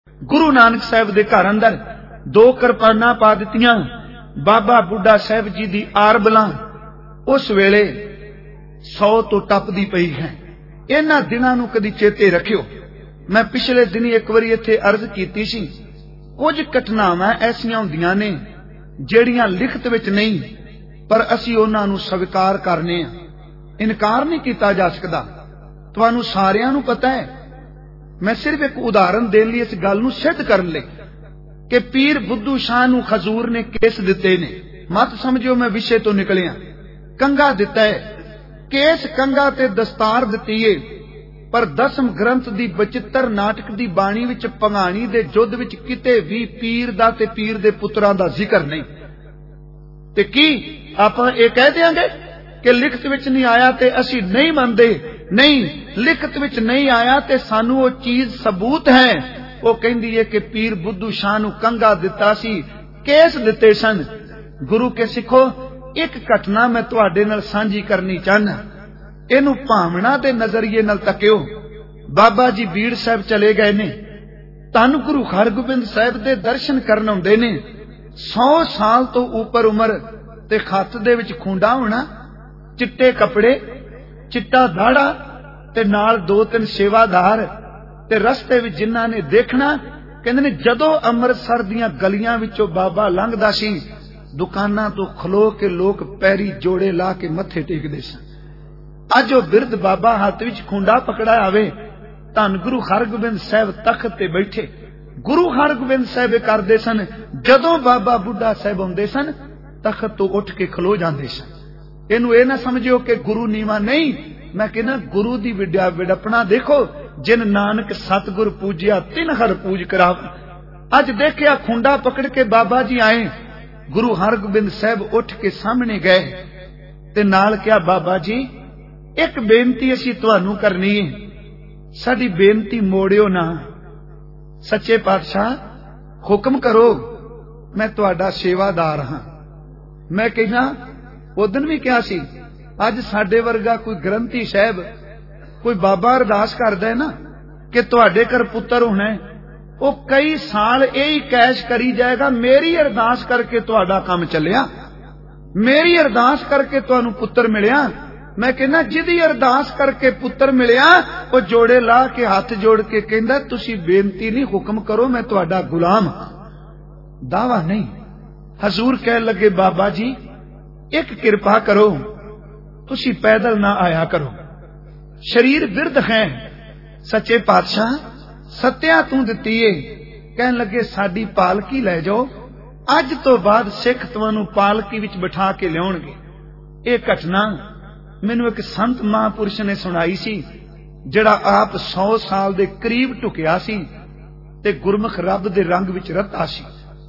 गुरु नानक साहब दे घर अंदर 2 किरपाना पा दित्तियां। बाबा बुढ़ा साहब जी दी आरबलां उस वेले 100 तो टपदी पई है। इन्हां दिनां नूं कदी चेते रखियो। मैं पिछले दिनी एक बारी इत्थे अर्ज कीती सी, कुछ घटनावां ऐसियां हुंदियां ने ਜਿਹੜੀਆਂ लिखत विच नहीं, पर असीं उन्हां नूं स्वीकार करने आ, इनकार नहीं किया जा सकता। तुहानूं सारिआं नूं पता है। मैं सिर्फ एक उदाहरण देने लई इस गल नूं सिद्ध करन लई कि पीर बुद्धू शाह नूं खजूर ने केस दिते ने। मत समझिओ मैं विषय तो निकलिया। कंगा दिता है, केस कंगा ते दस्तार दिती है, पर दसम ग्रंथ दी बचित्र नाटक दी बाणी विच पंगाणी दे युद्ध विच किते भी पीर दा ते पीर दे पुत्रां दा जिक्र नहीं। ते की आपां ये कह देंगे कि लिखत विच नहीं आया ते असीं नहीं मनदे? नहीं, लिखत विच नहीं आया ते सानू वो चीज सबूत है। वो कहंदी है कि पीर बुद्धू शाह नूं कंगा दिता सी, केस दिते सन। गुरु के सिखो, एक घटना मैं तुहाडे नाल सांझी करनी चाहना। इनू भावना दे नजरिए नाल तकियो। बाबा जी बीड़ साहब चले गए ने, धन गुरु हरगोबिंद साहब दे दर्शन करन आउंदे ने। 100 साल तो ऊपर उम्र ते खत दे विच खुंडा होना, चिट्टे कपड़े, चिट्टा दाड़ा ते नाल 2-3 सेवादार ते रस्ते विच जिन्हां ने देखना। कहंदे ने जदों अमृतसर दीआं गलियां विचों बाबा लंघदा सी, दुकानां तो खलो के लोग पैरी जोड़े ला के मत्थे टेकदे सन। अज वो बिरध बाबा हाथ विच खुंडा पकड़ा आवे, धन गुरु हरगोबिंद साहब तख्त ते बैठे गुरु हरगोबिंद साहब करदे सन। जदों बाबा बुढ़ा साहब आउंदे सन, तख्त तो उठ के खलो जांदे सन। इनू ये ना समझियो कि गुरु नीवा नहीं। मैं कहना गुरु दी विडपना देखो। जिन नानक सतगुर पूजिया तिन हर पूज कराव। अज देखिया खुंडा पकड़ के बाबा जी आए, गुरु हरगोबिंद साहब उठ के सामने गए ते नाल क्या, बाबा जी एक बेनती असीं तुहानू करनी है, साडी बेनती मोड़ियो ना। सच्चे पातशाह हुक्म करो, मैं तुहाडा सेवादार हां। मैं कहना उदन भी क्या सी, अज साडे वर्गा कोई ग्रंथी साहब कोई बाबा अरदास करदा है ना कि तुहाडे घर पुत्र होना है, वो कई साल यही कैश करी जाएगा, मेरी अरदास करके तुहाडा काम चलिया, मेरी अरदास करके तुहानू पुत्र मिलिया। मैं कहना जिदी अरदास करके पुत्र मिलिया, वो जोड़े ला के हाथ जोड़ के कहंदा तुसी बेनती नहीं, हुक्म करो, मैं तुहाडा गुलाम, दावा नहीं। हजूर कह लगे बाबा जी एक कृपा करो, तुसी पैदल ना आया करो, शरीर बिरध है। सच्चे पातशाह सत्या तू दिती है। कहन लगे साडी पालकी लै जाओ, अज तो बाद सिख तुहानू पालकी विच बिठा के लियाउणगे। ये घटना मैनू एक संत महापुरुष ने सुनाई सी, जिहड़ा आप 100 साल दे करीब ढुकिया सी ते गुरमुख रब दे रंग विच रता सी।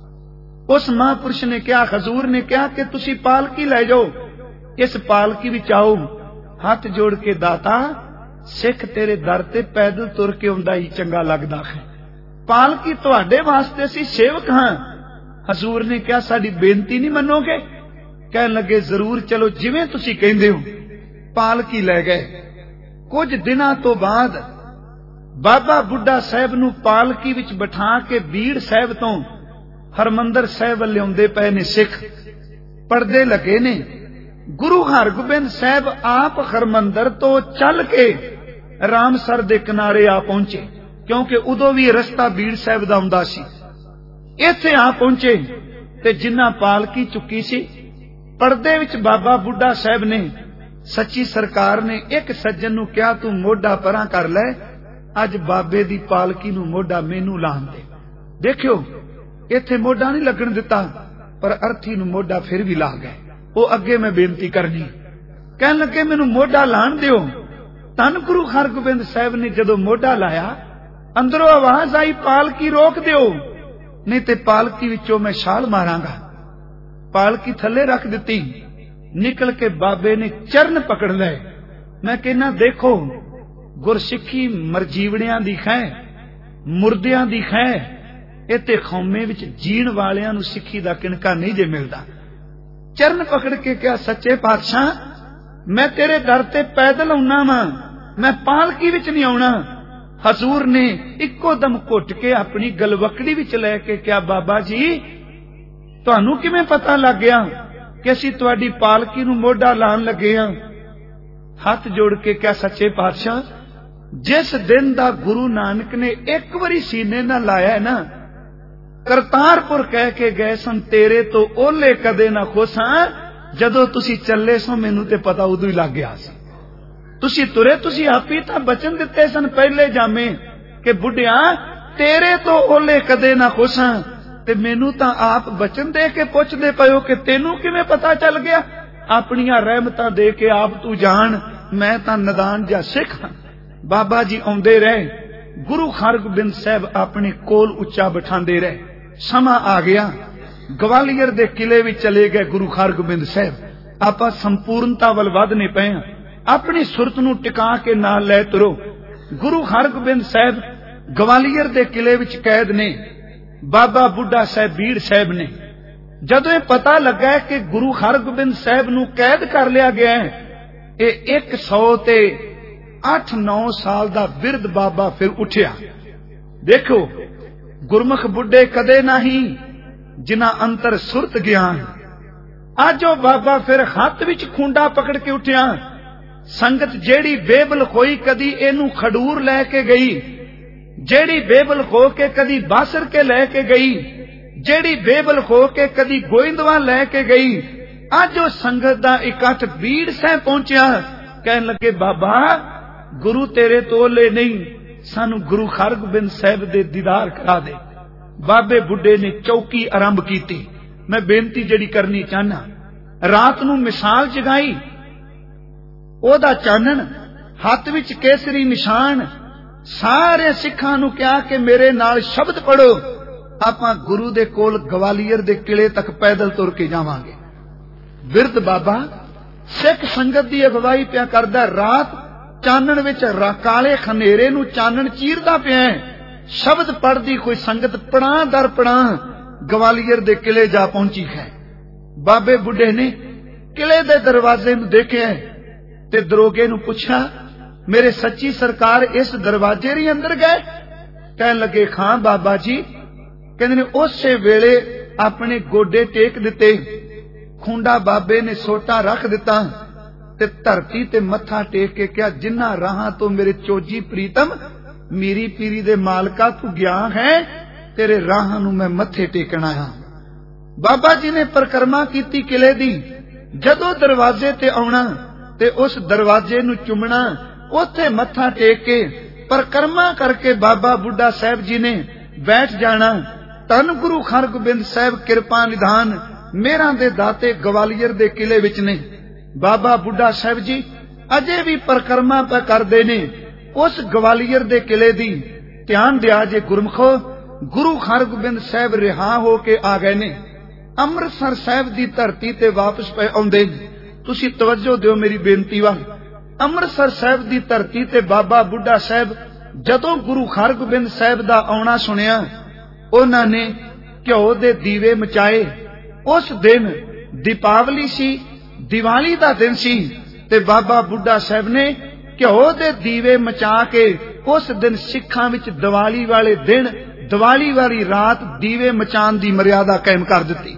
उस महापुरुष ने कहा, हजूर ने कहा कि तुसी पालकी लै जाओ, इस पालकी विच आओ। हाथ जोड़ के दाता सिख तेरे दर ते पैदल तुर के आउंदा ही चंगा लगदा है, पालकी तुहाडे वास्ते असीं सेवक हां। हजूर ने कहा साडी बेनती नहीं मनोगे? कहन लगे जरूर, चलो जिवें तुसीं कहंदे हो। पालकी लै गए। कुछ दिनां तो बाद बाबा बुढ़ा साहब नूं पालकी विच बिठा के बीड़ साहब तो हरमंदर साहब लियाउंदे पए ने सिख, पड़दे लगे ने। गुरु हरगोबिंद साहब आप हरमंदर तो चल के रामसर दे किनारे आ पहुंचे, क्योंकि उदों भी रस्ता बीड़ साहब दा हुंदा सी। इत्थे आ पहुंचे ते जिन्ना पालकी चुकी सी, पड़दे विच बाबा बुढ़ा साहब ने, सच्ची सरकार ने एक सज्जन नूं कहा तू मोढा परां कर लै, अज बाबे दी पालकी नूं मोढा मैनू लाण दे। देखियो इत्थे मोढा नहीं लगन दिता, पर अर्थी नूं मोढा फिर भी ला गए। वो अगे मैं बेनती करनी, कहन लगे मैनू मोढा लाण दिओ। धन गुरु हरगोबिंद साहब ने जदों मोढा लाया, अंदरों आवाज आई पालकी रोक दिओ, नहीं ते पालकी विचों मैं छाल मारांगा। पालकी थले रख दिती। निकल के बाबे ने चरण पकड़ ले। मैं कहना देखो गुरसिੱਖੀ मरजीवड़ियां दी खै, मुर्दियां दी खै, इत्ते खौमे विच जीण वालियां नूं सिੱਖੀ दा किणका नहीं जे मिलदा। चरण पकड़ के कहा सच्चे पातशाह मैं तेरे दर ते पैदल आउणा वां, मैं पालकी विच नहीं आउणा। हजूर ने इक्को दम घुट के अपनी गलवकड़ी विच लैके क्या बाबा जी तुहानू किवें पता लग गया कि असीं तुहाडी पालकी नूं मोढा लाण लगे हां? हथ जोड़ के क्या सच्चे पातशाह, जिस दिन दा गुरु नानक ने एक बारी सीने ना लाया है ना, करतारपुर कह के गए सन तेरे तो ओले कदे ना खोसां, जदों तुसी चले सो मैनू ते पता उदों ही लग गया सी। तुसी तुरे, तुसी आप ही तां बचन दिते सन पहले जामे कि बुढ़िया तेरे तो ओले कदे ना खोसां, ते मैनू तां आप बचन दे के पुछदे पए हो कि तैनू किवें पता चल गया? अपनियां रहमतां दे के आप तू जान, मैं तां नदान जा सिख हां। बाबा जी आउंदे रहे, गुरु हरगोबिंद साहब अपने कोल उच्चा बिठांदे रहे। समा आ गया, ग्वालियर दे किले विच चले गए गुरु हरगोबिंद साहब। आपां संपूर्णता वल वधने पए हां, अपनी सुरत नूं टिका के नाल लै तुरो। गुरु हरगोबिंद साहब ग्वालियर दे किले विच कैद ने, बाबा बुढ़ा साहब बीड़ साहब ने। जदों ये पता लगा कि गुरु हरगोबिंद साहब नूं कैद कर लिया गया है, ये 108-9 साल दा बिरध बाबा फिर उठिया। देखो गुरमुख बुढ़े कदे नहीं जिन्ना अंतर सुरत ज्ञान। अज ओ बाबा फिर हाथ विच खूंडा पकड़ के उठिया। संगत जेड़ी बेबल होई कदी एनू खडूर लैके गई, जेड़ी बेबल हो के कदी बासर के लैके गई, जेड़ी बेबल हो के कदी गोइंदवा लैके गई, अज ओ संगत दा इकट्ठ बीड़ साहब पहुंचिया। कहन लगे बाबा गुरु तेरे तोले नहीं, सानू गुरु हरगोबिंद साहब दे दीदार करा दे। बाबे बुढ़े ने चौकी आरंभ की। मैं बेनती जड़ी करनी चाहना, रात नू मिसाल जगाई, ओदा चानन हथ विच केसरी निशान। सारे सिखां नू कहा कि मेरे नाल शब्द पढ़ो, आपां गुरु दे कोल ग्वालियर दे किले तक पैदल तुर के जावांगे। बिरध बाबा सिख संगत दी अगवाई पिया करदा। रात चानन विच काले खनेरे नू चानन चीरदा पिया। शब्द पढ़दी कोई संगत पड़ां दर पड़ां ग्वालियर दे किले जा पहुंची है। बाबे बुढ़े ने किले दे दरवाजे नू देखिया ते दरोगे नू पुछा, मेरे सच्ची सरकार इस दरवाजे ही अंदर गए? कहन लगे खां बाबा जी। कहंदे ने उसे वेले अपने गोडे टेक दिते, खूंडा बाबे ने सोटा रख दिता ते धरती ते मत्था टेक के क्या, जिन्ना राहां तो मेरे चोजी प्रीतम मेरी पीरी दे मालका तू गया है, तेरे राहां नू मैं मत्थे टेकण आया। बाबा जी ने परिक्रमा कीती किले दी। जदों दरवाजे ते आउणा ते उस दरवाजे नू चुमना, उथे मत्था टेक के परिक्रमा करके बाबा बुढ़ा साहब जी ने बैठ जाना। धन गुरु हरगोबिंद साहब किरपा निधान मेहरां दे दाते ग्वालियर दे किले विच ने। बाबा बुढ़ा साहब जी अजे भी परिक्रमा पे करदे ने उस ग्वालियर दे किले दी। ध्यान दिया जे गुरमुखो, गुरु हरगोबिंद साहब रिहा हो के आ गए ने, अमृतसर साहब दी धरती ते वापस पे आउंदे। तुसी तवज्जो दिओ मेरी बेनती वल। अमृतसर साहब दी धरती ते बाबा बुढ़ा साहब जदों गुरु हरगोबिंद साहब दा आउणा सुनिया, उन्हां ने घ्यो दे दीवे मचाए। उस दिन दीपावली सी, दिवाली दा दिन सी, ते बाबा बुढ़ा साहब ने घ्यो दे दीवे मचा के उस दिन सिखां विच दिवाली वाले दिन, दिवाली वाली रात दीवे मचान दी मर्यादा कायम कर दिती।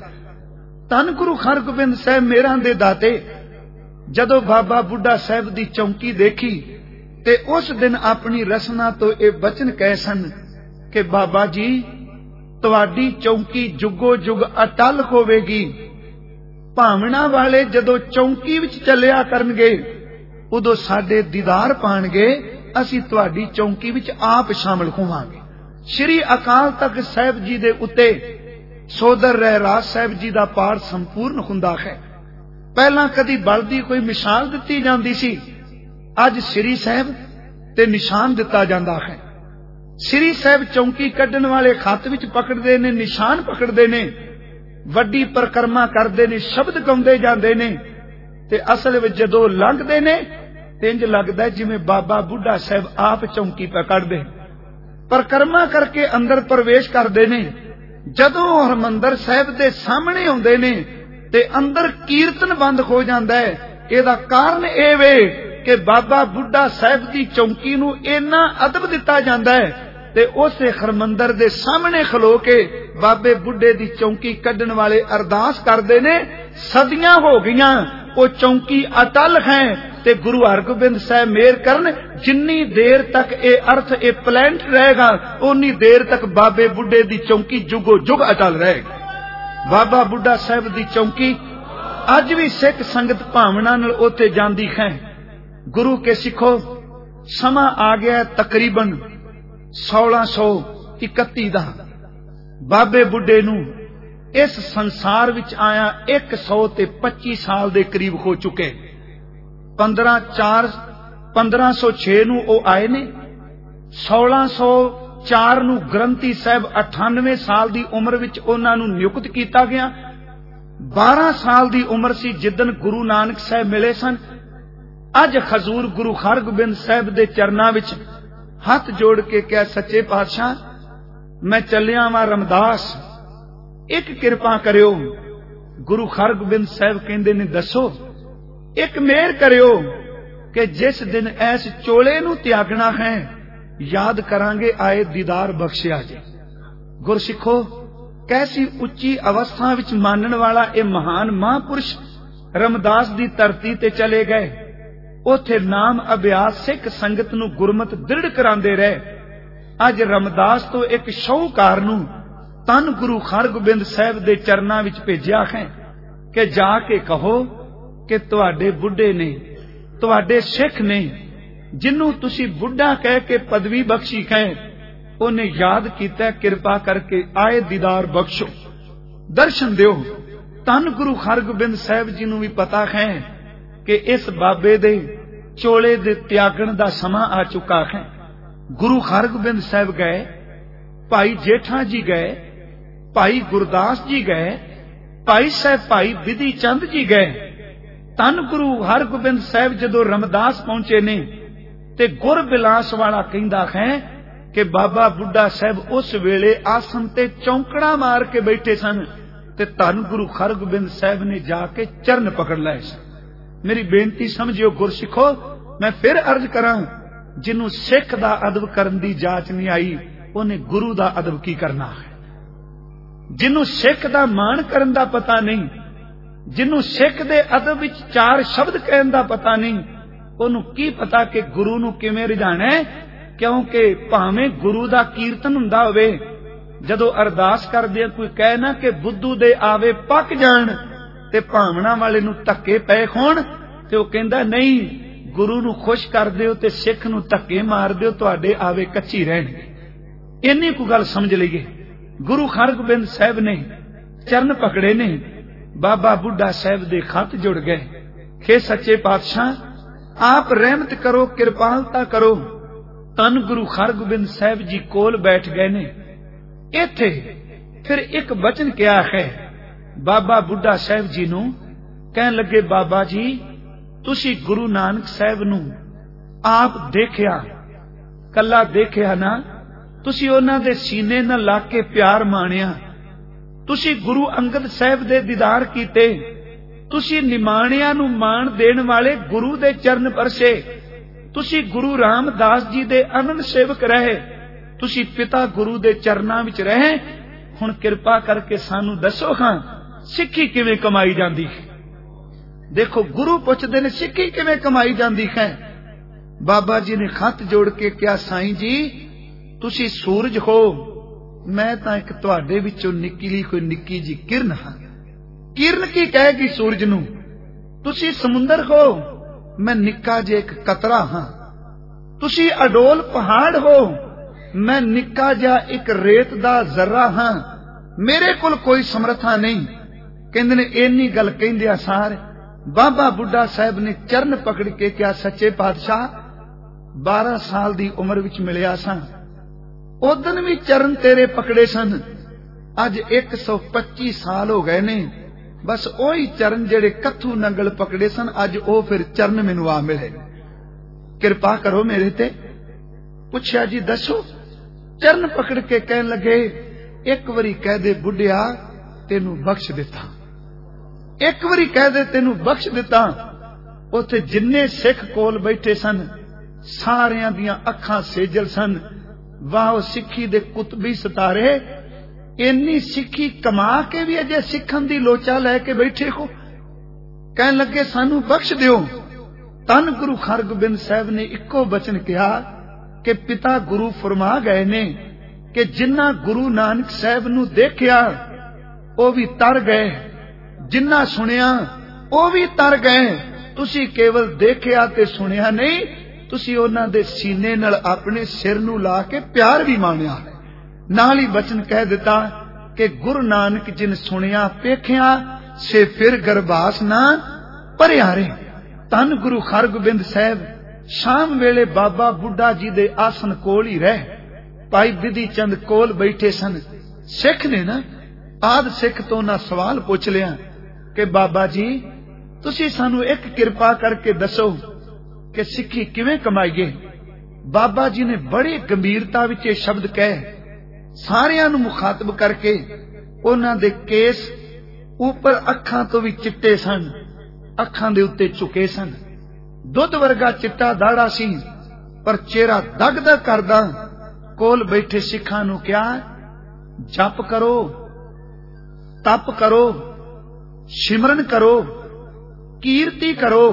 धन गुरु हरगोबिंद साहब मेहरां दे दाते जदों बाबा बुढ़ा साहब दी चौकी देखी ते उस दिन अपनी रसना तो ये बचन कहे सन कि बाबा जी तुहाडी चौकी जुगो जुग अटल होवेगी। भावना वाले जदों चौकी विच चलिया करनगे उदों साडे दीदार पाणगे, असीं तुहाडी चौकी विच आप शामिल होवांगे। श्री अकाल तख्त साहिब जी दे उत्ते सोदर रहराज साहिब जी दा पाठ संपूर्ण हुंदा है। पहला कदी बलदी कोई मिसाल दिती जांदी सी, अज श्री साहिब ते निशान दिता जांदा है। श्री साहिब चौकी कड्ढण वाले खत विच पकड़दे ने, निशान पकड़दे ने, वड्डी परिक्रमा करदे ने, शब्द गाउंदे जांदे ने, ते असल विच जदों लंघदे ने इंज लगदा जिवें बाबा बुढ़ा साहिब आप चौकी पे कढ़दे। परिक्रमा करके अंदर प्रवेश करदे ने। जदों हरमंदर साहिब दे सामने आउंदे ने ते अंदर कीर्तन बंद हो जांदा है। इहदा कारण एह वे कि बाबा बुढ़ा साहब की चौकी नूं इन्ना अदब दिता जांदा है ते उस हरमंदर दे सामने खलो के बाबे बुढ़े दी चौकी कड्ढण वाले अरदास करदे ने। सदियां हो गईयां वो चौकी अटल है ते गुरु हरगोबिंद साहब मेहर करन जिन्नी देर तक ये अर्थ ये प्लांट रहेगा उन्नी देर तक बाबे बुढ़े दी चौकी जुगो जुग अटल रहेगी। बाबा बुढ़ा साहब दी चौकी अज भी सिख संगत भावना नाल उत्थे जांदी है। गुरु के सिखो समा आ गया तकरीबन 1631 दा। बाबे बुढ़े नूं इस संसार विच आया 125 साल दे करीब हो चुके। 1506 नूं ओ आए ने। 1604 नूं ग्रंथी साहब 98 साल दी उम्र विच उन्हां नूं नियुक्त कीता गया। 12 साल दी उम्र सी जिदन गुरु नानक साहब मिले सन। अज हजूर गुरु हरगोबिंद साहब दे चरनां विच हथ जोड़ के क्या सच्चे पातशाह मैं चलिया वां रमदास एक किरपा करियो। गुरु हरगोबिंद साहब कहंदे ने दसो एक मेहर करियो कि जिस दिन ऐस चोले नूं त्यागना है याद करांगे आए दीदार बख्शिया जी। गुरसिखो कैसी उच्ची अवस्था विच मानण वाला ये महान महापुरुष रमदास दी धरती ते चले गए। उथे नाम अभ्यास सिख संगत नूं गुरमत दृढ़ करांदे रहे। अज रमदास तो एक शाहूकार नूं तन गुरु हरगोबिंद साहब दे चरनां विच भेजिया है कि जाके कहो कि तुहाडे बुढ़े ने तुहाडे सिख ने जिन्नू तुसी बुढ़ा कह के पदवी बख्शी है उन्हें याद किया कृपा करके आए दीदार बख्शो दर्शन दियो। तन गुरु हरगोबिंद साहब जी नूं भी पता है कि इस बाबे दे चोले दे त्यागण दा समा आ चुका है। गुरु हरगोबिंद साहब गए, भाई जेठा जी गए, भाई गुरदास जी गए, भाई साहब भाई विधि चंद जी गए। तन गुरु हरगोबिंद साहब जदों रमदास पहुंचे ने ते गुर बिलास वाला कहंदा है कि बाबा बुढ़ा साहब उस वेले आसन ते चौंकड़ा मार के बैठे सन ते धन गुरु हरगोबिंद साहब ने जाके चरण पकड़ लाए सन। मेरी बेनती समझियो गुरसिखो, मैं फिर अर्ज करा जिन्हों सिख दा अदब करन दी जाच नहीं आई उन्हें गुरु दा अदब की करना है। जिन्हों सिख दा मान करन दा पता नहीं, जिन्हों सिख दे अदब विच 4 शब्द कहन दा पता नहीं, उन्हों की पता कि गुरु नूं किवें रिझाना है। क्योंकि भावें गुरु दा कीर्तन हुंदा होवे जदों अरदास करदे कोई कहे ना कि बुद्धू दे आवे पक जाण ते भावना वाले नूं धक्के पए होण ते ओह कहंदा नहीं गुरु नूं खुश कर दिओ ते सिख नूं धक्के मार दिओ तुहाडे आवे कच्ची रहणगे। इन्नी को गल समझ लईए। गुरु हरगोबिंद साहब ने चरण पकड़े ने, बाबा बुढ़ा साहब दे खत जुड़ गए। हे सच्चे पातशाह आप रहमत करो, कृपालता करो। तन गुरु हरगोबिंद साहब जी कोल बैठ गए ने। इत्थे फिर एक बचन क्या है बाबा बुढ़ा साहब जी नूं कहन लगे, बाबा जी तुसी गुरु नानक साहब नूं आप देखिया, कला देखिया ना, तुसी उन्हां दे सीने नाल ला के प्यार माणिया, तुसी गुरु अंगद साहब दे दीदार कीते, तुसी निमाणिया नूं मान देण वाले गुरु दे चरण परसे, तुसी गुरु रामदास जी दे अनंद सेवक रहे, तुसी पिता गुरु दे चरनां विच रहे। हुण किरपा करके सानू दसो हां सिक्खी किवें कमाई जांदी है। देखो गुरु पुछदे ने सिक्खी किवें कमाई जांदी है। बाबा जी ने खत जोड़ के क्या साईं जी तुसी सूरज हो, मैं तां इक तुहाडे विचों निकली कोई निक्की जी किरण हां। किरण की कहेगी सूरज नूं? तुसी समुंदर हो, मैं निक्का जे एक कतरा हां। तुसी अडोल पहाड़ हो, मैं निक्का जा एक रेत दा जर्रा हां। मेरे कोल कोई समर्था नहीं। कहंदे ने इन्नी गल कहंदिया सार बाबा बुढ़ा साहब ने चरण पकड़ के क्या सच्चे पातशाह 12 साल दी उम्र विच मिलिया सा, उदन भी चरण तेरे पकड़े सन, अज 125 साल हो गए ने, बस ओही चरण जेड़े कथू नंगल पकड़े सन अज ओ फिर चरण मैनू आ मिले। कृपा करो मेरे ते। पुछया जी दसो, चरण पकड़ के कहन लगे एक वरी कह दे बुढ़िया तेनू बख्श दिता, एक वरी कह दे तेनू बख्श दिता। ਉੱਥੇ ਜਿੰਨੇ ਸਿੱਖ ਕੋਲ ਬੈਠੇ ਸਨ ਸਾਰਿਆਂ ਦੀਆਂ ਅੱਖਾਂ ਸੇਜਲ ਸਨ। ਵਾਹ ਸਿੱਖੀ ਦੇ ਕੁਤਬੀ ਸਿਤਾਰੇ, ਇੰਨੀ ਸਿੱਖੀ ਕਮਾ ਕੇ ਵੀ ਅਜੇ ਸਿੱਖਣ ਦੀ ਲੋਚਾ ਲੈ ਕੇ ਬੈਠੇ ਹੋ। ਕਹਿਣ ਲੱਗੇ ਸਾਨੂੰ ਬਖਸ਼ ਦਿਓ। ਧੰਨ ਗੁਰੂ ਹਰਗੋਬਿੰਦ ਸਾਹਿਬ ਨੇ ਇੱਕੋ ਬਚਨ ਕਿਹਾ ਕਿ ਪਿਤਾ ਗੁਰੂ ਫਰਮਾ ਗਏ ਨੇ ਕਿ ਜਿਨ੍ਹਾਂ ਗੁਰੂ ਨਾਨਕ ਸਾਹਿਬ ਨੂੰ ਦੇਖਿਆ ਉਹ ਵੀ ਤਰ ਗਏ, ਜਿਨ੍ਹਾਂ ਸੁਣਿਆ ਉਹ ਵੀ ਤਰ ਗਏ। ਤੁਸੀਂ ਕੇਵਲ ਦੇਖਿਆ ਤੇ ਸੁਣਿਆ ਨਹੀਂ, ਤੁਸੀਂ ਉਹਨਾਂ ਦੇ ਸੀਨੇ ਨਾਲ ਆਪਣੇ ਸਿਰ ਨੂੰ ਲਾ ਕੇ ਪਿਆਰ ਵੀ ਮਾਣਿਆ। ਨਾਲ ਹੀ ਬਚਨ ਕਹਿ ਦਿੱਤਾ ਕਿ ਗੁਰੂ ਨਾਨਕ ਜਿਨ ਸੁਣਿਆ ਵੇਖਿਆ ਸੇ ਫਿਰ ਗਰਬਾਸ ਨਾ ਭਰਿਆਰੇ। ਧੰਨ ਗੁਰੂ ਹਰਗੋਬਿੰਦ ਸਾਹਿਬ ਸ਼ਾਮ ਵੇਲੇ ਬਾਬਾ ਬੁੱਢਾ ਜੀ ਦੇ ਆਸਣ ਕੋਲ ਹੀ ਰਹਿ। ਭਾਈ ਬਿਧੀ ਚੰਦ ਕੋਲ ਬੈਠੇ ਸਨ। ਸਿੱਖ ਨੇ ਨਾ ਆਦ ਸਿੱਖ ਤੋਂ ਨਾ ਸਵਾਲ ਪੁੱਛ ਲਿਆ ਕਿ ਬਾਬਾ ਜੀ ਤੁਸੀਂ ਸਾਨੂੰ ਇੱਕ ਕਿਰਪਾ ਕਰਕੇ ਦੱਸੋ ਕਿ ਸਿੱਖੀ ਕਿਵੇਂ ਕਮਾਈਏ। ਬਾਬਾ ਜੀ ਨੇ ਬੜੀ ਗੰਭੀਰਤਾ ਵਿੱਚ ਇਹ ਸ਼ਬਦ ਕਹੇ। ਸਾਰਿਆਂ ਨੂੰ ਮੁਖਾਤਬ ਕਰਕੇ ਉਹਨਾਂ ਦੇ ਕੇਸ ਉੱਪਰ ਅੱਖਾਂ ਤੋਂ ਵੀ ਚਿੱਟੇ ਸਨ, ਅੱਖਾਂ ਦੇ ਉੱਤੇ ਝੁਕੇ ਸਨ। ਦੁੱਧ ਵਰਗਾ ਚਿੱਟਾ ਦਾੜਾ ਸੀ ਪਰ ਚਿਹਰਾ ਦਗਦਗ ਕਰਦਾ। ਕੋਲ ਬੈਠੇ ਸਿੱਖਾਂ ਨੂੰ ਕਿਹਾ ਜਪ ਕਰੋ, ਤਪ ਕਰੋ, ਸਿਮਰਨ ਕਰੋ, ਕੀਰਤੀ ਕਰੋ,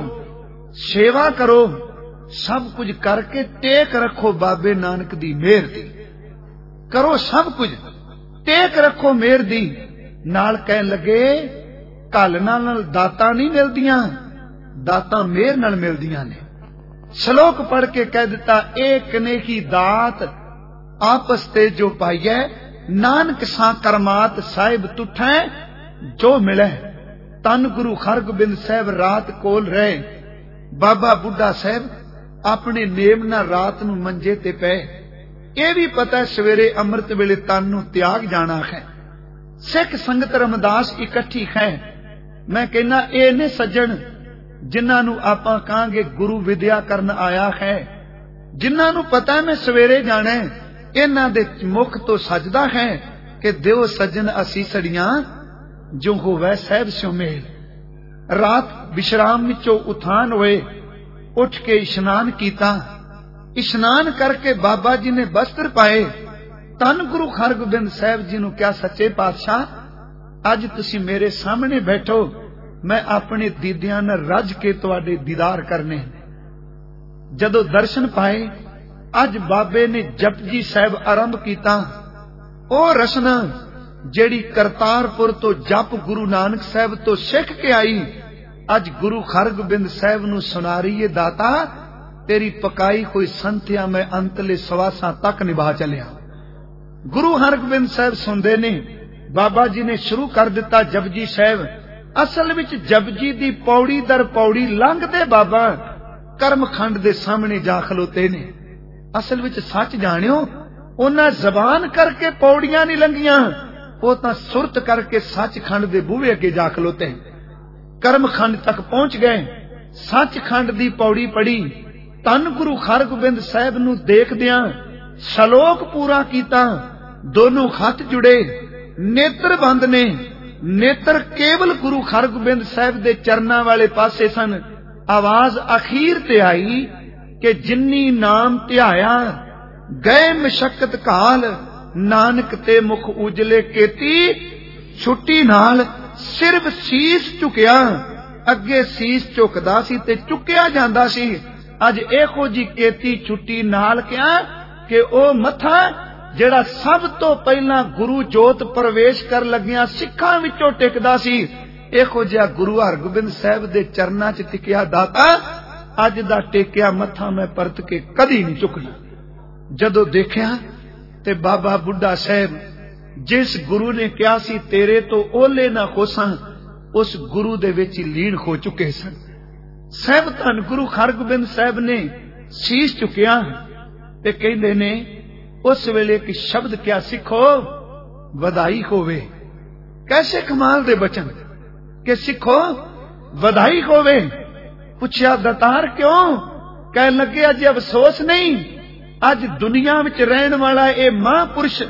ਸੇਵਾ ਕਰੋ, ਸਭ ਕੁਝ ਕਰਕੇ ਟੇਕ ਰੱਖੋ ਬਾਬੇ ਨਾਨਕ ਦੀ ਮਿਹਰ ਦੀ। ਕਰੋ ਸਭ ਕੁਝ, ਟੇਕ ਰੱਖੋ ਮਿਹਰ ਦੀ। ਨਾਲ ਕਹਿਣ ਲੱਗੇ ਘਾਲਣਾ ਨਾਲ ਦਾਤਾਂ ਨਹੀਂ ਮਿਲਦੀਆਂ, ਦਾਤਾਂ ਮਿਹਰ ਨਾਲ ਮਿਲਦੀਆਂ ਨੇ। ਸ਼ਲੋਕ ਪੜ੍ਹ ਕੇ ਕਹਿ ਦਿੱਤਾ ਏਕ ਨੇਕੀ ਦਾਤ ਆਪਸ ਤੇ ਜੋ ਪਾਈਐ, ਨਾਨਕ ਸਾਂ ਕਰਮਾਤ ਸਾਹਿਬ ਤੁਠੈ ਜੋ ਮਿਲੈ। ਧੰਨ ਗੁਰੂ ਹਰਗੋਬਿੰਦ ਸਾਹਿਬ ਰਾਤ ਕੋਲ ਰਹੇ। ਬਾਬਾ ਬੁੱਢਾ ਸਾਹਿਬ ਆਪਣੇ ਨੇਮ ਨਾਲ ਰਾਤ ਨੂੰ ਮੰਜੇ ਤੇ ਪਏ। ਇਹ ਵੀ ਪਤਾ ਸਵੇਰੇ ਅੰਮ੍ਰਿਤ ਵੇਲੇ ਤਨ ਨੂੰ ਤਿਆਗ ਜਾਣਾ ਹੈ। ਸਿੱਖ ਸੰਗਤ ਰਮਦਾਸ ਇਕੱਠੀ ਹੈ। ਮੈਂ ਕਹਿੰਦਾ ਇਹ ਨੇ ਸੱਜਣ ਜਿਨ੍ਹਾਂ ਨੂੰ ਆਪਾਂ ਕਹਾਂਗੇ ਗੁਰੂ ਵਿਦਿਆ ਕਰਨ ਆਇਆ ਹੈ, ਜਿਨ੍ਹਾਂ ਨੂੰ ਪਤਾ ਮੈਂ ਸਵੇਰੇ ਜਾਣਾ। ਇਹਨਾਂ ਦੇ ਮੁਖ ਤੋਂ ਸਜਦਾ ਹੈ ਕਿ ਦਿਓ ਸੱਜਣ ਅਸੀਸੜੀਆਂ ਜੋ ਹੋਵੇ ਸਾਹਿਬ ਸਿਉ ਮੇਲ। ਰਾਤ ਵਿਸ਼ਰਾਮ ਵਿੱਚੋਂ ਉਥਾਨ ਹੋਏ, ਉੱਠ ਕੇ ਇਸ਼ਨਾਨ ਕੀਤਾ। ਇਸ਼ਨਾਨ ਕਰਕੇ ਬਾਬਾ ਜੀ ਨੇ ਬਸਤਰ ਪਾਏ। ਧੰਨ ਗੁਰੂ ਹਰਗੋਬਿੰਦ ਸਾਹਿਬ ਜੀ ਨੂੰ ਕਿਹਾ ਸੱਚੇ ਪਾਤਸ਼ਾਹ ਅੱਜ ਤੁਸੀਂ ਮੇਰੇ ਸਾਹਮਣੇ ਬੈਠੋ, ਮੈਂ ਆਪਣੇ ਦੀਦਿਆਂ ਨਾਲ ਰੱਜ ਕੇ ਤੁਹਾਡੇ ਦੀਦਾਰ ਕਰਨੇ। ਜਦੋਂ ਦਰਸ਼ਨ ਪਾਏ ਅੱਜ ਬਾਬੇ ਨੇ ਜਪਜੀ ਸਾਹਿਬ ਆਰੰਭ ਕੀਤਾ। ਉਹ ਰਸਨਾ ਜਿਹੜੀ ਕਰਤਾਰਪੁਰ ਤੋਂ ਜਪ ਗੁਰੂ ਨਾਨਕ ਸਾਹਿਬ ਤੋਂ ਸਿੱਖ ਕੇ ਆਈ ਅੱਜ ਗੁਰੂ ਹਰਗੋਬਿੰਦ ਸਾਹਿਬ ਨੂੰ ਸੁਣਾ ਰਹੀ ਏ ਦਾਤਾ ਤੇਰੀ ਪਕਾਈ ਹੋਈ ਸੰਥਿਆ ਮੈਂ ਅੰਤਲੇ ਸਵਾਸਾਂ ਤੱਕ ਨਿਭਾ ਚਲਿਆ। ਗੁਰੂ ਹਰਗੋਬਿੰਦ ਸਾਹਿਬ ਸੁਣਦੇ ਨੇ। ਬਾਬਾ ਜੀ ਨੇ ਸ਼ੁਰੂ ਕਰ ਦਿੱਤਾ ਜਪਜੀ ਸਾਹਿਬ। ਅਸਲ ਵਿੱਚ ਜਪਜੀ ਦੀ ਪੌੜੀ ਦਰ ਪੌੜੀ ਲੰਘਦੇ ਬਾਬਾ ਕਰਮਖੰਡ ਦੇ ਸਾਹਮਣੇ ਜਾ ਖਲੋਤੇ ਨੇ। ਅਸਲ ਵਿੱਚ ਸੱਚ ਜਾਣਿਓ ਉਹਨਾਂ ਜ਼ਬਾਨ ਕਰਕੇ ਪੌੜੀਆਂ ਨਹੀਂ ਲੰਘੀਆਂ, ਉਹ ਤਾਂ ਸੁਰਤ ਕਰਕੇ ਸੱਚਖੰਡ ਦੇ ਬੂਹੇ ਅੱਗੇ ਜਾ ਖਲੋਤੇ। ਕਰਮਖੰਡ ਤੱਕ ਪਹੁੰਚ ਗਏ। ਸੱਚਖੰਡ ਦੀ ਪੌੜੀ ਪੜੀ। ਧੰਨ ਗੁਰੂ ਹਰਗੋਬਿੰਦ ਸਾਹਿਬ ਨੂੰ ਦੇਖਦਿਆਂ ਸ਼ਲੋਕ ਪੂਰਾ ਕੀਤਾ। ਦੋਨੋਂ ਹੱਥ ਜੁੜੇ, ਨੇਤਰ ਬੰਦ ਨੇ। ਨੇਤਰ ਕੇਵਲ ਗੁਰੂ ਹਰਗੋਬਿੰਦ ਸਾਹਿਬ ਦੇ ਚਰਨਾਂ ਵਾਲੇ ਪਾਸੇ ਸਨ। ਆਵਾਜ਼ ਅਖੀਰ ਤੇ ਆਈ ਕਿ ਜਿੰਨੀ ਨਾਮ ਧਿਆਇਆ ਗਏ ਮਸ਼ਕਤ ਕਾਲ, ਨਾਨਕ ਤੇ ਮੁਖ ਉਜਲੇ ਕੀਤੀ ਛੁੱਟੀ ਨਾਲ। ਸਿਰਫ ਸੀਸ ਝੁਕਿਆ, ਅੱਗੇ ਸੀਸ ਝੁਕਦਾ ਸੀ ਤੇ ਚੁੱਕਿਆ ਜਾਂਦਾ ਸੀ। ਅੱਜ ਇਹੋ ਜੀ ਕੀਤੀ ਛੁੱਟੀ ਨਾਲ ਕਿਹਾ ਕਿ ਉਹ ਮੱਥਾ ਜਿਹੜਾ ਸਭ ਤੋਂ ਪਹਿਲਾਂ ਗੁਰੂ ਜੋਤ ਪ੍ਰਵੇਸ਼ ਕਰ ਲੱਗਿਆ ਸਿੱਖਾਂ ਵਿੱਚੋਂ ਟਿਕਦਾ ਸੀ, ਇਹੋ ਜਿਹਾ ਗੁਰੂ ਹਰਗੋਬਿੰਦ ਸਾਹਿਬ ਦੇ ਚਰਨਾਂ 'ਚ ਟਿਕਿਆ ਦਾਤਾ ਅੱਜ ਦਾ ਟੇਕਿਆ ਮੱਥਾ ਮੈਂ ਪਰਤ ਕੇ ਕਦੀ ਨਹੀਂ ਚੁੱਕਣਾ। ਜਦੋਂ ਦੇਖਿਆ ਤੇ ਬਾਬਾ ਬੁੱਢਾ ਸਾਹਿਬ ਜਿਸ ਗੁਰੂ ਨੇ ਕਿਹਾ ਸੀ ਤੇਰੇ ਤੋਂ ਓਲੇ ਨਾ ਹੋਸਾਂ, ਉਸ ਗੁਰੂ ਦੇ ਵਿੱਚ ਹੀ ਲੀਨ ਹੋ ਚੁੱਕੇ ਸਨ। ਸਾਹਿਬ ਧੰਨ ਗੁਰੂ ਹਰਗੋਬਿੰਦ ਸਾਹਿਬ ਨੇ ਸੀਸ ਚੁੱਕਿਆ ਤੇ ਕਹਿੰਦੇ ਨੇ ਉਸ ਵੇਲੇ ਇੱਕ ਸ਼ਬਦ ਕਿਹਾ ਸਿੱਖੋ ਵਧਾਈ ਹੋਵੇ। ਕੈਸੇ ਕਮਾਲ ਦੇ ਬਚਨ ਕਿ ਸਿੱਖੋ ਵਧਾਈ ਹੋਵੇ। ਪੁੱਛਿਆ ਦਾਤਾਰ ਕਿਉਂ? ਕਹਿਣ ਲੱਗੇ ਅੱਜ ਅਫਸੋਸ ਨਹੀਂ, ਅੱਜ ਦੁਨੀਆ ਵਿੱਚ ਰਹਿਣ ਵਾਲਾ ਇਹ ਮਹਾਂਪੁਰਸ਼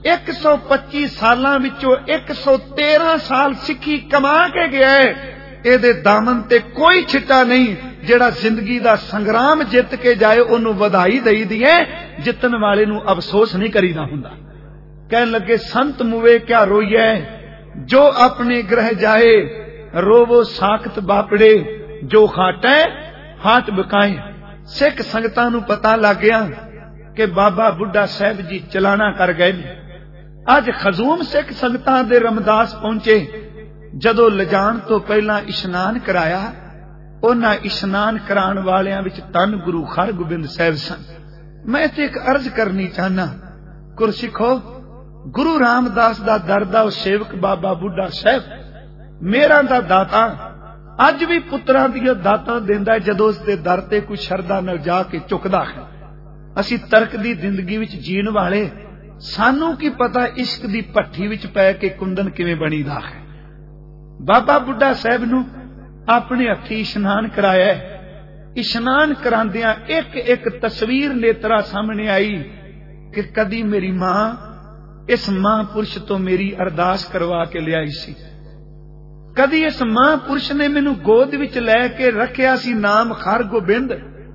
125 ਸਾਲਾਂ ਵਿੱਚੋਂ 113 ਸਾਲ ਸਿੱਖੀ ਕਮਾ ਕੇ ਗਿਆ ਹੈ। ਇਹਦੇ ਦਾਮਨ ਤੇ ਕੋਈ ਛਿੱਟਾ ਨਹੀਂ। ਜਿਹੜਾ ਜ਼ਿੰਦਗੀ ਦਾ ਸੰਗਰਾਮ ਜਿੱਤ ਕੇ ਜਾਏ ਉਹਨੂੰ ਵਧਾਈ ਦੇਈਦੀ ਹੈ, ਜਿੱਤਣ ਵਾਲੇ ਨੂੰ ਅਫਸੋਸ ਨਹੀਂ ਕਰੀਦਾ ਹੁੰਦਾ। ਕਹਿਣ ਲੱਗੇ ਸੰਤ ਮੁਵੇ ਕਿਆ ਰੋਈਐ, ਜੋ ਆਪਣੇ ਗ੍ਰਹਿ ਜਾਏ, ਰੋਵੋ ਸਾਖਤ ਬਾਪੜੇ, ਜੋ ਖਾਟੈ ਹਾਟ ਬਕਾਏ। ਸਿੱਖ ਸੰਗਤਾਂ ਨੂੰ ਪਤਾ ਲੱਗ ਗਿਆ ਕਿ ਬਾਬਾ ਬੁੱਢਾ ਸਾਹਿਬ ਜੀ ਚਲਾਣਾ ਕਰ ਗਏ ਨੇ। ਅੱਜ ਖਜ਼ੂਮ ਸਿੱਖ ਸੰਗਤਾਂ ਦੇ ਰਮਦਾਸ ਪਹੁੰਚੇ। ਜਦੋਂ ਲਿਜਾਣ ਤੋਂ ਪਹਿਲਾਂ ਇਸ਼ਨਾਨ ਕਰਾਇਆ, ਉਹਨਾਂ ਇਸ਼ਨਾਨ ਕਰਾਉਣ ਵਾਲਿਆਂ ਵਿੱਚ ਧੰਨ ਗੁਰੂ ਹਰਗੋਬਿੰਦ ਸਾਹਿਬ ਸਨ। ਮੈਂ ਇੱਥੇ ਇੱਕ ਅਰਜ਼ ਕਰਨੀ ਚਾਹਨਾ, ਗੁਰਸਿੱਖੋ, ਗੁਰੂ ਰਾਮਦਾਸ ਦਾ ਦਰ ਦਾ ਉਹ ਸੇਵਕ ਬਾਬਾ ਬੁੱਢਾ ਸਾਹਿਬ ਮੇਰਾਂ ਦਾ ਦਾਤਾ ਅੱਜ ਵੀ ਪੁੱਤਰਾਂ ਦੀਆਂ ਦਾਤਾਂ ਦਿੰਦਾ ਜਦੋਂ ਉਸ ਦੇ ਦਰ ਤੇ ਕੋਈ ਸ਼ਰਧਾ ਨਾਲ ਜਾ ਕੇ ਝੁਕਦਾ ਹੈ। ਅਸੀਂ ਤਰਕ ਦੀ ਜ਼ਿੰਦਗੀ ਵਿੱਚ ਜੀਣ ਵਾਲੇ, ਸਾਨੂੰ ਕੀ ਪਤਾ ਇਸ਼ਕ ਦੀ ਭੱਠੀ ਵਿੱਚ ਪੈ ਕੇ ਕੁੰਦਨ ਕਿਵੇਂ ਬਣੀਦਾ ਹੈ। ਬਾਬਾ ਬੁੱਢਾ ਸਾਹਿਬ ਨੂੰ ਆਪਣੇ ਹੱਥੀਂ ਇਸ਼ਨਾਨ ਕਰਾਇਆ। ਇਸ਼ਨਾਨ ਕਰਾਂਦਿਆਂ ਇੱਕ ਇੱਕ ਤਸਵੀਰ ਨੇਤਰਾ ਸਾਹਮਣੇ ਆਈ ਕਿ ਕਦੀ ਮੇਰੀ ਮਾਂ ਇਸ ਮਹਾਂਪੁਰਸ਼ ਤੋਂ ਮੇਰੀ ਅਰਦਾਸ ਕਰਵਾ ਕੇ ਲਿਆਈ ਸੀ, ਕਦੀ ਇਸ ਮਹਾਂਪੁਰਸ਼ ਨੇ ਮੈਨੂੰ ਗੋਦ ਵਿੱਚ ਲੈ ਕੇ ਰੱਖਿਆ ਸੀ ਨਾਮ ਹਰਗੋਬਿੰਦ,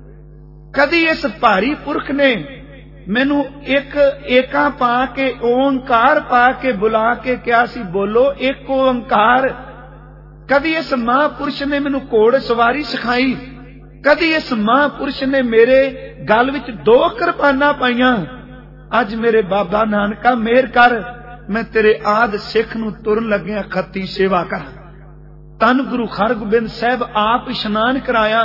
ਕਦੀ ਇਸ ਭਾਰੀ ਪੁਰਖ ਨੇ ਮੈਨੂੰ ਇੱਕ ਏਕਾਂ ਪਾ ਕੇ ਓੰਕਾਰ ਪਾ ਕੇ ਬੁਲਾ ਕੇ ਕਿਹਾ ਸੀ ਬੋਲੋ ਇੱਕ ਓੰਕਾਰ, ਕਦੀ ਇਸ ਮਹਾਂਪੁਰਸ਼ ਨੇ ਮੈਨੂੰ ਘੋੜ ਸਵਾਰੀ ਸਿਖਾਈ, ਕਦੀ ਇਸ ਮਹਾਂਪੁਰਸ਼ ਨੇ ਮੇਰੇ ਗਲ ਵਿੱਚ 2 ਕਿਰਪਾਨਾਂ ਪਾਈਆਂ। ਅੱਜ ਮੇਰੇ ਬਾਬਾ ਨਾਨਕਾ ਮਿਹਰ ਕਰ, ਮੈਂ ਤੇਰੇ ਆਦ ਸਿੱਖ ਨੂੰ ਤੁਰਨ ਲੱਗਿਆ ਖੱਤੀ ਸੇਵਾ ਕਰਾਂ। ਧੰਨ ਗੁਰੂ ਹਰਗੋਬਿੰਦ ਸਾਹਿਬ ਆਪ ਇਸ਼ਨਾਨ ਕਰਾਇਆ,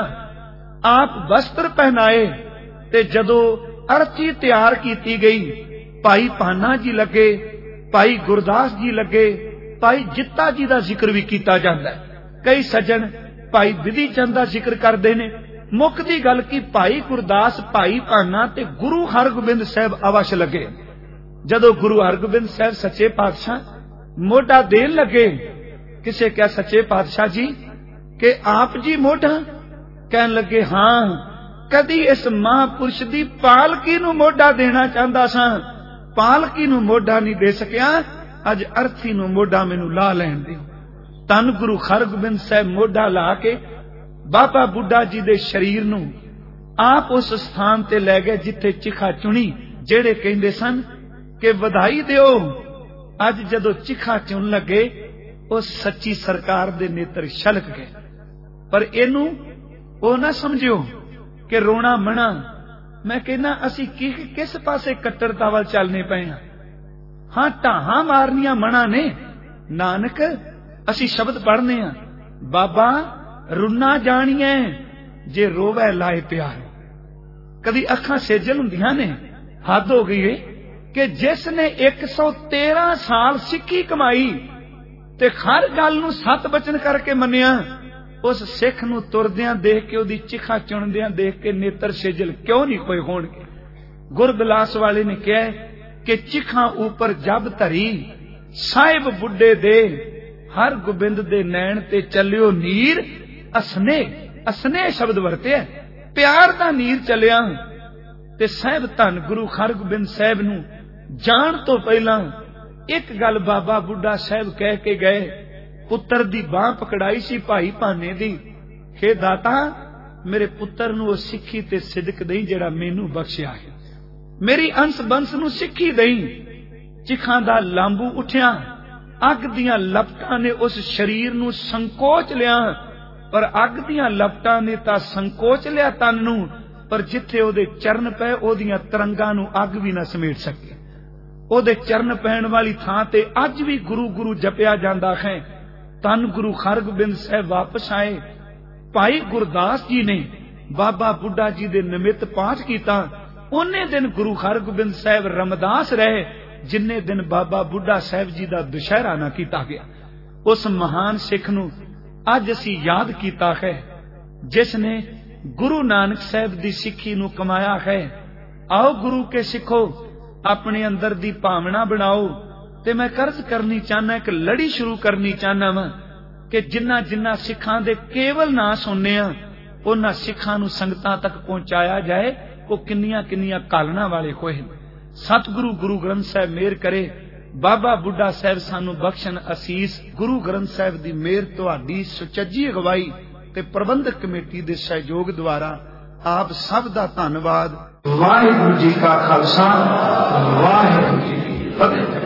ਆਪ ਵਸਤਰ ਪਹਿਨਾਏ, ਤੇ ਜਦੋਂ ਅਰਥੀ ਤਿਆਰ ਕੀਤੀ ਗਈ, ਭਾਈ ਭਾਨਾ ਜੀ ਲੱਗੇ, ਭਾਈ ਗੁਰਦਾਸ ਜੀ ਲੱਗੇ, ਭਾਈ ਜਿੱਤਾ ਜੀ ਦਾ ਜ਼ਿਕਰ ਵੀ ਕੀਤਾ ਜਾਂਦਾ। ਕਈ ਸੱਜਣ ਭਾਈ ਵਿਧੀ ਚੰਦ ਦਾ ਜ਼ਿਕਰ ਕਰਦੇ ਨੇ। ਮੁੱਖ ਦੀ ਗੱਲ ਕੀ, ਭਾਈ ਗੁਰਦਾਸ, ਭਾਈ ਭਾਨਾ ਤੇ ਗੁਰੂ ਹਰਗੋਬਿੰਦ ਸਾਹਿਬ ਅਵਸ਼ ਲੱਗੇ। ਜਦੋਂ ਗੁਰੂ ਹਰਗੋਬਿੰਦ ਸਾਹਿਬ ਸੱਚੇ ਪਾਤਸ਼ਾਹ ਮੋਢਾ ਦੇਣ ਲੱਗੇ, ਕਿਸੇ ਕਿਹਾ ਸੱਚੇ ਪਾਤਸ਼ਾਹ ਜੀ ਕਿ ਆਪ ਜੀ ਮੋਢਾ? ਕਹਿਣ ਲੱਗੇ ਹਾਂ, ਕਦੀ ਇਸ ਮਹਾਂਪੁਰਸ਼ ਦੀ ਪਾਲਕੀ ਨੂੰ ਮੋਢਾ ਦੇਣਾ ਚਾਹੁੰਦਾ ਸਾਂ, ਪਾਲਕੀ ਨੂੰ ਮੋਢਾ ਨਹੀਂ ਦੇ ਸਕਿਆ, ਅੱਜ ਅਰਥੀ ਨੂੰ ਮੋਢਾ ਮੈਨੂੰ ਲਾ ਲੈਣ ਦਿਓ। ਧੰਨ ਗੁਰੂ ਹਰਗੋਬਿੰਦ ਸਾਹਿਬ ਮੋਢਾ ਲਾ ਕੇ ਬਾਬਾ ਬੁੱਢਾ ਜੀ ਦੇ ਸਰੀਰ ਨੂੰ ਆਪ ਉਸ ਸਥਾਨ ਤੇ ਲੈ ਗਏ ਜਿੱਥੇ ਚਿਖਾ ਚੁਣੀ। ਜਿਹੜੇ ਕਹਿੰਦੇ ਸਨ ਕਿ ਵਧਾਈ ਦਿਓ, ਅੱਜ ਜਦੋਂ ਚਿਖਾ ਚੁਣ ਲੱਗੇ, ਉਹ ਸੱਚੀ ਸਰਕਾਰ ਦੇ ਨੇਤਰ ਛਲਕ ਗਏ। ਪਰ ਇਹਨੂੰ ਉਹ ਨਾ ਸਮਝਿਓ ਕਿ ਰੋਣਾ ਮਣਾ। ਮੈਂ ਕਹਿੰਦਾ ਅਸੀਂ ਕਿਸ ਪਾਸੇ ਕੱਟੜਤਾ ਵੱਲ ਚੱਲਨੇ ਪਏ ਹਾਂ। ਹਾਂ, ਢਾਹਾਂ ਮਾਰਨੀਆਂ ਮਣਾ ਨੇ। ਨਾਨਕ ਅਸੀਂ ਸ਼ਬਦ ਪੜ੍ਹਨੇ ਆ, ਬਾਬਾ ਰੁੰਨਾ ਜਾਣੀਐ ਜੇ ਰੋਵੈ ਲਾਏ ਪਿਆਰ। ਕਦੀ ਅੱਖਾਂ ਸੇਜਲ ਹੁੰਦੀਆਂ ਨੇ। ਹੱਦ ਹੋ ਗਈ ਏ ਕਿ ਜਿਸ ਨੇ 113 ਸਾਲ ਸਿੱਖੀ ਕਮਾਈ ਤੇ ਹਰ ਗੱਲ ਨੂੰ 7 ਬਚਨ ਕਰਕੇ ਮੰਨਿਆ, ਉਸ ਸਿੱਖ ਨੂੰ ਤੁਰਦਿਆਂ ਦੇਖ ਕੇ, ਉਹਦੀ ਚਿਖਾ ਚੁਣਦਿਆਂ ਦੇਖ ਕੇ ਨੇਤਰ ਸੇਜਲ ਕਿਉਂ ਨਹੀਂ ਹੋਏ ਹੋਣਗੇ। ਗੁਰਬਿਲਾਸ ਵਾਲੇ ਨੇ ਕਿਹਾ ਕਿ ਚਿਖਾਂ ਉੱਪਰ ਜਬ ਧਰੀ, ਸਾਹਿਬ ਬੁੱਢੇ ਦੇ ਹਰ ਗੋਬਿੰਦ ਦੇ ਨੈਣ ਤੇ ਚੱਲਿਓ ਨੀਰ ਅਸਨੇ। ਅਸਨੇ ਸ਼ਬਦ ਵਰਤਿਆ, ਪਿਆਰ ਦਾ ਨੀਰ ਚੱਲਿਆ। ਤੇ ਸਾਹਿਬ ਧੰਨ ਗੁਰੂ ਹਰਗੋਬਿੰਦ ਸਾਹਿਬ ਨੂੰ ਜਾਣ ਤੋਂ ਪਹਿਲਾਂ ਇੱਕ ਗੱਲ ਬਾਬਾ ਬੁੱਢਾ ਸਾਹਿਬ ਕਹਿ ਕੇ ਗਏ। ਪੁੱਤਰ ਦੀ ਬਾਹ ਪਕੜਾਈ ਸੀ ਭਾਈ ਭਾਨੇ ਦੀ, ਹੇ ਦਾਤਾ ਮੇਰੇ ਪੁੱਤਰ ਨੂੰ ਉਹ ਸਿੱਖੀ ਤੇ ਸਿਦਕ ਦੇਈ ਜਿਹੜਾ ਮੈਨੂੰ ਬਖਸ਼ਿਆ ਹੈ, ਮੇਰੀ ਅੰਸ ਬੰਸ ਨੂੰ ਸਿੱਖੀ ਦੇਈ। ਚਿਖਾਂ ਦਾ ਲਾਂਬੂ ਉੱਠਿਆ, ਅੱਗ ਦੀਆਂ ਲਪਟਾਂ ਨੇ ਉਸ ਸਰੀਰ ਨੂੰ ਸੰਕੋਚ ਲਿਆ, ਪਰ ਅੱਗ ਦੀਆਂ ਲਪਟਾਂ ਨੇ ਤਾਂ ਸੰਕੋਚ ਲਿਆ ਤਨ ਨੂੰ, ਪਰ ਜਿੱਥੇ ਉਹਦੇ ਚਰਨ ਪਏ ਉਹਦੀਆਂ ਤਰੰਗਾਂ ਨੂੰ ਅੱਗ ਵੀ ਨਾ ਸਮੇਟ ਸਕੇ। ਉਹਦੇ ਚਰਨ ਪੈਣ ਵਾਲੀ ਥਾਂ ਤੇ ਅੱਜ ਵੀ ਗੁਰੂ ਗੁਰੂ ਜਪਿਆ ਜਾਂਦਾ ਹੈ। ਧੰਨ ਗੁਰੂ ਹਰਗੋਬਿੰਦ ਸਾਹਿਬ ਵਾਪਸ ਆਏ। ਭਾਈ ਗੁਰਦਾਸ ਜੀ ਨੇ ਬਾਬਾ ਬੁੱਢਾ ਜੀ ਦੇ ਨਿਮਿਤ ਪਾਠ ਕੀਤਾ। ਉਹਨੇ ਦਿਨ ਗੁਰੂ ਹਰਗੋਬਿੰਦ ਸਾਹਿਬ ਰਮਦਾਸ ਰਹੇ ਜਿੰਨੇ ਦਿਨ ਬਾਬਾ ਬੁੱਢਾ ਸਾਹਿਬ ਜੀ ਦਾ ਦੁਸ਼ਹਿਰਾ ਨਾ ਕੀਤਾ ਗਿਆ। ਉਸ ਮਹਾਨ ਸਿੱਖ ਨੂੰ ਅੱਜ ਅਸੀਂ ਯਾਦ ਕੀਤਾ ਹੈ ਜਿਸ ਨੇ ਗੁਰੂ ਨਾਨਕ ਸਾਹਿਬ ਦੀ ਸਿੱਖੀ ਨੂੰ ਕਮਾਇਆ ਹੈ। ਆਓ ਗੁਰੂ ਕੇ ਸਿੱਖੋ, ਆਪਣੇ ਅੰਦਰ ਦੀ ਭਾਵਨਾ ਬਣਾਓ। ਤੇ ਮੈਂ ਕਰਜ਼ ਕਰਨੀ ਚਾਹਨਾ, ਇੱਕ ਲੜੀ ਸ਼ੁਰੂ ਕਰਨੀ ਚਾਹਨਾ ਵਾ ਕਿ ਜਿੰਨਾ ਜਿੰਨਾ ਸਿੱਖਾਂ ਦੇ ਕੇਵਲ ਨਾਂ ਸੁਣਨੇ ਆ, ਉਹਨਾਂ ਸਿੱਖਾਂ ਨੂੰ ਸੰਗਤਾਂ ਤੱਕ ਪਹੁੰਚਾਇਆ ਜਾਏ। ਉਹ ਕਿੰਨੀਆਂ ਕਿੰਨੀਆਂ ਕਾਲਣਾ ਵਾਲੇ ਹੋਏ। ਸਤਿਗੁਰੂ ਗੁਰੂ ਗ੍ਰੰਥ ਸਾਹਿਬ ਮਿਹਰ ਕਰੇ। ਬਾਬਾ ਬੁੱਢਾ ਸਾਹਿਬ ਸਾਨੂੰ ਬਖਸ਼ਣ ਅਸੀਸ। ਗੁਰੂ ਗ੍ਰੰਥ ਸਾਹਿਬ ਦੀ ਮਿਹਰ, ਤੁਹਾਡੀ ਸੁਚੱਜੀ ਅਗਵਾਈ ਤੇ ਪ੍ਰਬੰਧਕ ਕਮੇਟੀ ਦੇ ਸਹਿਯੋਗ ਦੁਆਰਾ ਆਪ ਸਭ ਦਾ ਧੰਨਵਾਦ। ਵਾਹਿਗੁਰੂ ਜੀ ਕਾ ਖਾਲਸਾ, ਵਾਹਿਗੁਰੂ ਜੀ ਕੀ ਫਤਿਹ।